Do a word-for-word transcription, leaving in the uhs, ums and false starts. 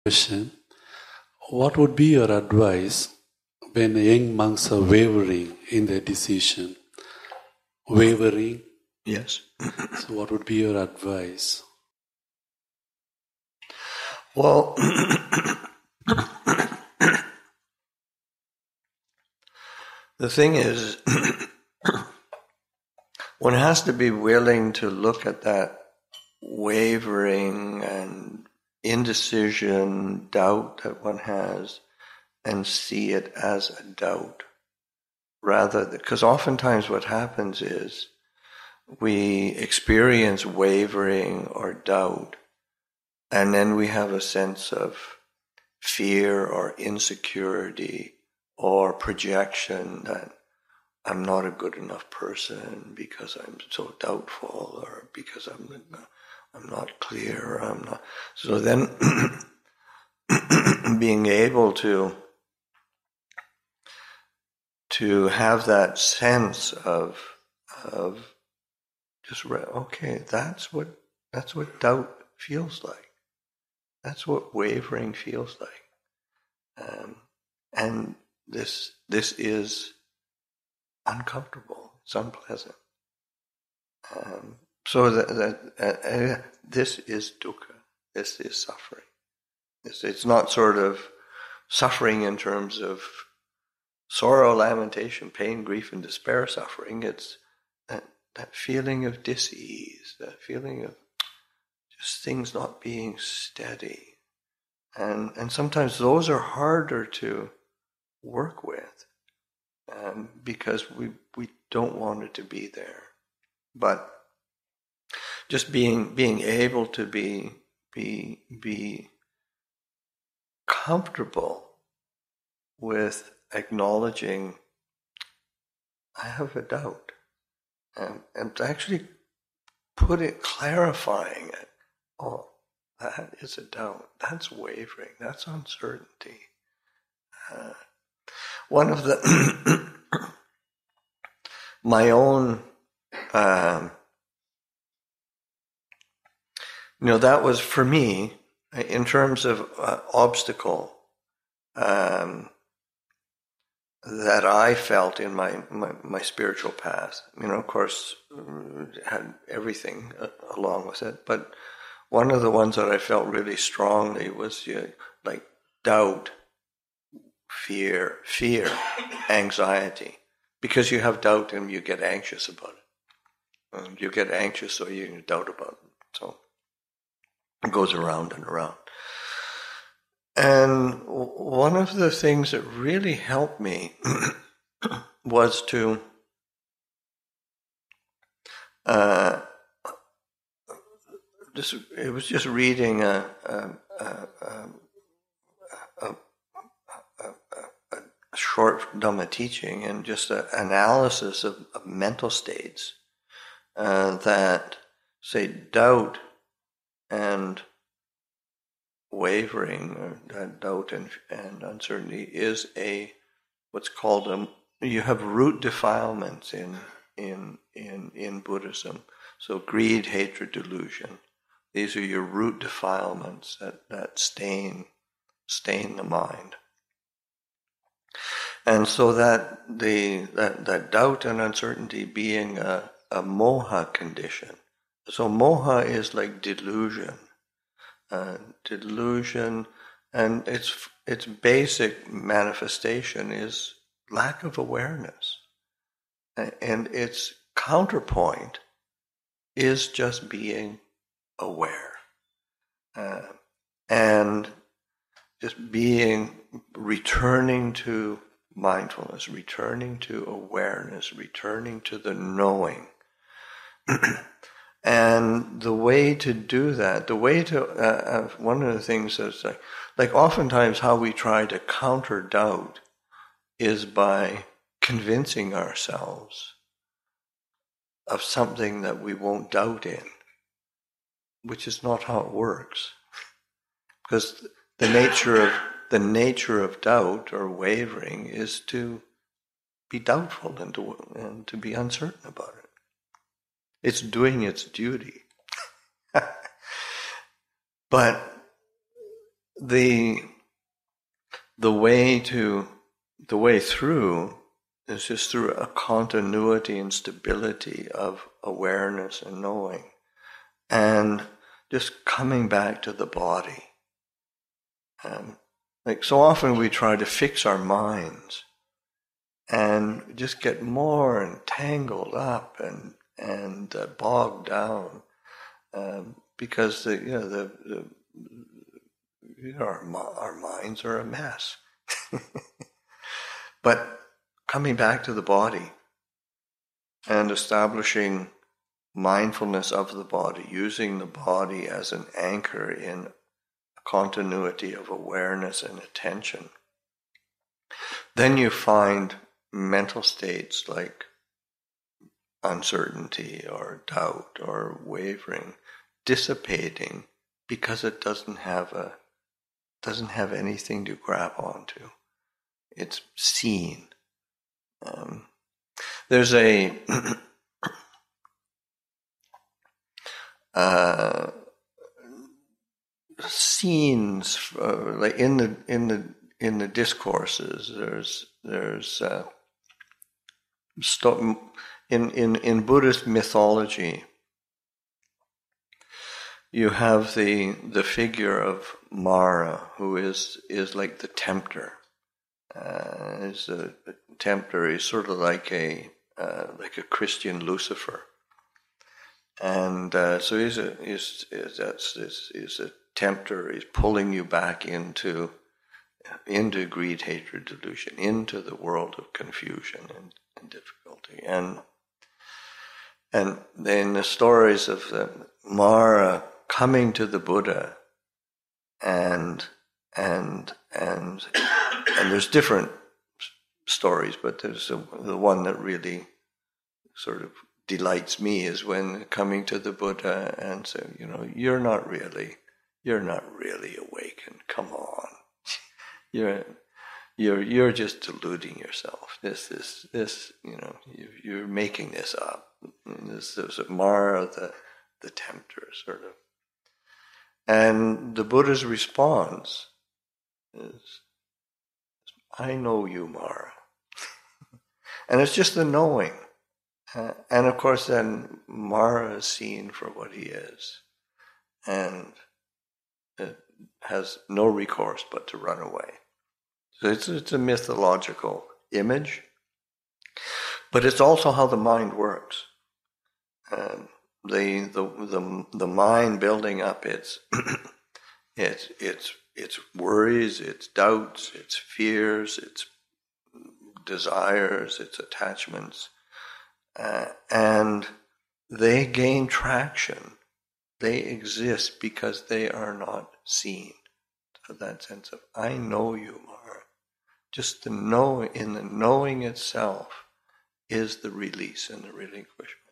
Question. What would be your advice when young monks are wavering in their decision? Wavering? Yes. So what would be your advice? Well, the thing is, one has to be willing to look at that wavering and indecision, doubt that one has, and see it as a doubt. Rather, because oftentimes what happens is we experience wavering or doubt, and then we have a sense of fear or insecurity or projection that I'm not a good enough person because I'm so doubtful, or because I'm I'm not clear. I'm not. So then, being able to to have that sense of of just okay, that's what that's what doubt feels like. That's what wavering feels like, um, and this this is uncomfortable. It's unpleasant. Um, so that, that uh, uh, this is dukkha. This is suffering. It's, it's not sort of suffering in terms of sorrow, lamentation, pain, grief, and despair suffering. It's that, that feeling of dis-ease, that feeling of just things not being steady. And and sometimes those are harder to work with um, because we we don't want it to be there. But just being being able to be be be comfortable with acknowledging I have a doubt, and and actually put it, clarifying it. Oh, that is a doubt. That's wavering. That's uncertainty. Uh, one of the my own, um, you know, that was for me in terms of uh, obstacle um, that I felt in my, my my spiritual path. You know, of course, had everything along with it, but one of the ones that I felt really strongly was uh, like doubt, fear, fear, anxiety. Because you have doubt and you get anxious about it. And you get anxious, so you doubt about it. So it goes around and around. And one of the things that really helped me was to uh, Just, it was just reading a, a, a, a, a, a short Dhamma teaching and just an analysis of, of mental states uh, that, say, doubt and wavering, or doubt and, and uncertainty is a what's called a you have root defilements in in in in Buddhism. So greed, hatred, delusion. These are your root defilements that, that stain stain the mind. And so that the that, that doubt and uncertainty being a, a moha condition. So moha is like delusion. Uh, delusion, and its its basic manifestation is lack of awareness. And its counterpoint is just being aware. Uh, and just being, returning to mindfulness, returning to awareness, returning to the knowing. And the way to do that, the way to, uh, uh, one of the things that's like, like oftentimes how we try to counter doubt is by convincing ourselves of something that we won't doubt in, which is not how it works. Because the nature of the nature of doubt or wavering is to be doubtful and to and to be uncertain about it. It's doing its duty. But the the way to the way through is just through a continuity and stability of awareness and knowing, and just coming back to the body. Um, like so often we try to fix our minds and just get more entangled up and and uh, bogged down um, because the you know the, the you know, our our minds are a mess. But coming back to the body and establishing mindfulness of the body, using the body as an anchor in a continuity of awareness and attention, then you find mental states like uncertainty or doubt or wavering dissipating because it doesn't have a doesn't have anything to grab onto. It's seen. Um, there's a uh, scenes uh, like in the in the in the discourses. There's there's uh, sto- in in in Buddhist mythology. You have the the figure of Mara, who is is like the tempter. Uh, is a, a tempter. He's sort of like a uh, like a Christian Lucifer, and uh, so he's a he's, he's that's he's, he's a tempter. He's pulling you back into into greed, hatred, delusion, into the world of confusion and, and difficulty. And and then the stories of the Mara coming to the Buddha, and and and and there's different stories, but there's a, the one that really sort of delights me is when coming to the Buddha and saying, you know, you're not really, you're not really awakened. Come on, you're you're you're just deluding yourself. This this this, you know, you, you're making this up. And this there's a Mara, the the tempter, sort of. And the Buddha's response is, I know you, Mara. And it's just the knowing. Uh, and of course then Mara is seen for what he is. And it has no recourse but to run away. So it's, it's a mythological image. But it's also how the mind works. Um, the, the the the mind building up its its its its worries, its doubts, its fears, its desires, its attachments, uh, and they gain traction. They exist because they are not seen. So that sense of I know you, Mara. Just the know in the knowing itself is the release and the relinquishment.